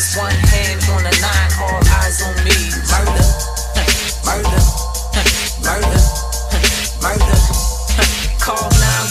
streets, one hand on the nine, all eyes on me. Murder, murder, murder, murder. Call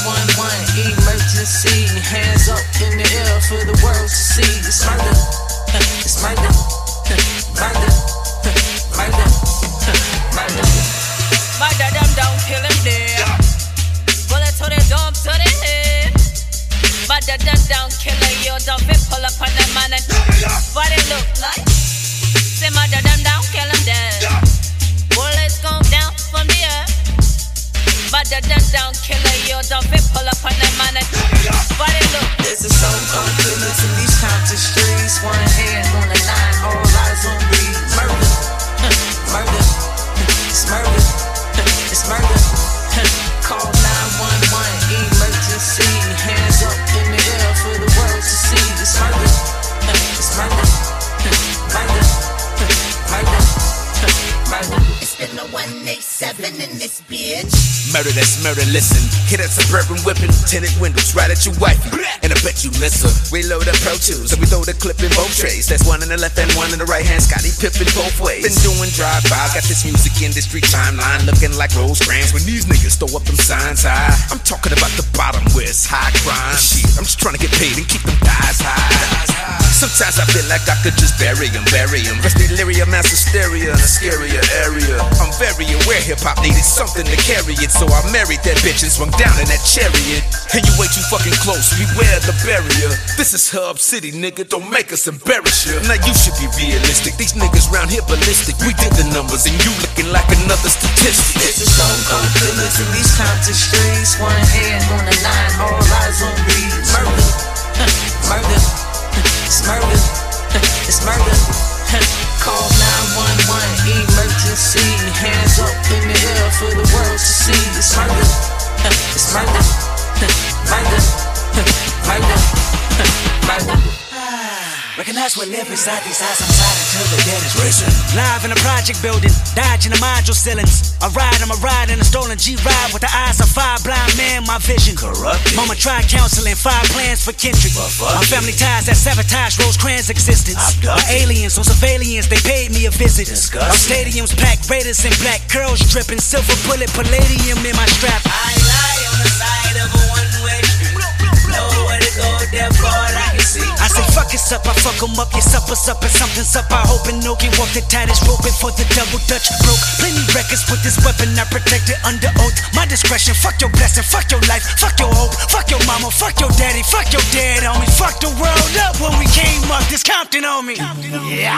911, emergency. Hands up in the air for the world to see. It's murder, it's murder, murder, murder, murder. Murder them down, kill him dead. Bullet to the dome, to the head. Murder them down, killer, you don't fit, pull up on them man and what it look like? Say murder them down, kill him dead. Bullets go down from the earth. Murder them down, killer, you don't fit, pull up on them man and what it look? There's a soul cold killers in these Compton streets. One hand on the nine, all eyes on me. Murder, murder, it's murder, it's murder. Call 911, emergency. Hands up in the air for the world to see. It's murder, it's murder, murder, murder, murder. It's been a 187 in this bitch. Murder, that's murder, listen. Hit that suburban whipping, tinted windows right at your wifey. And I bet you miss her. Reload the Pro Tools, and we throw the clip in both trays. That's one in the left and one in the right hand. Scotty Pippen both ways. Been doing drive-by, got this music industry timeline looking like Rose Grams when these niggas throw up them signs high. I'm talking about the bottom where it's high crime. Shit, I'm just trying to get paid and keep them thighs high. Sometimes I feel like I could just bury him. Rest delirium, mass hysteria in a scarier area. I'm very aware hip-hop needed something to carry it, so I married that bitch and swung down in that chariot. And you way too fucking close, beware the barrier. This is Hub City, nigga, don't make us embarrass you. Now you should be realistic, these niggas round here ballistic. We did the numbers and you looking like another statistic. There's a soul cold killers in these Compton streets. One hand on the nine, all eyes on me. Murder, murder, it's murder, it's murder. Call 911, emergency. Hands up in the air for the world to see. It's murder, it's murder, murder, murder, murder. Recognize we live inside these eyes, I'm tired until the dead is risen. Live in a project building, dodging the module ceilings. I'm a ride in a stolen G-Ride with the eyes of fire blind man, my vision. Corrupted. Mama tried counseling, 5 plans for Kendrick. My family ties that sabotage Rosecrans' existence. My aliens on surveillance, they paid me a visit. Our stadiums packed, Raiders in black, curls dripping, silver bullet, palladium in my strap. I lie on the side of a one-way street. Nowhere to go, therefore I can see. I say fuck it's up, I fuck 'em up, your supper's up and something's up. I hope and no can walk the tightest rope for the double dutch broke. Plenty records with this weapon, I protect it under oath. My discretion, fuck your blessing, fuck your life, fuck your hope, fuck your mama, fuck your daddy, fuck your dad on me. Fuck the world up when we came up, this Compton on me. Yeah.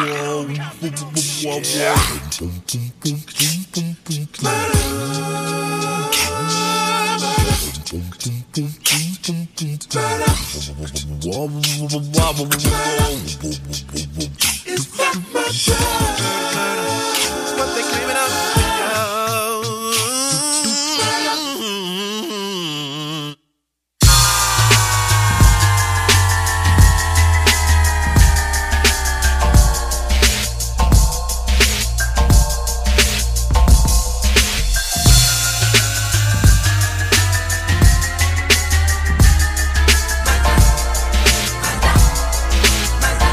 It's that much it's what they claiming out.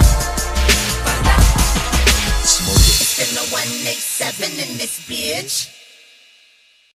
In this bitch.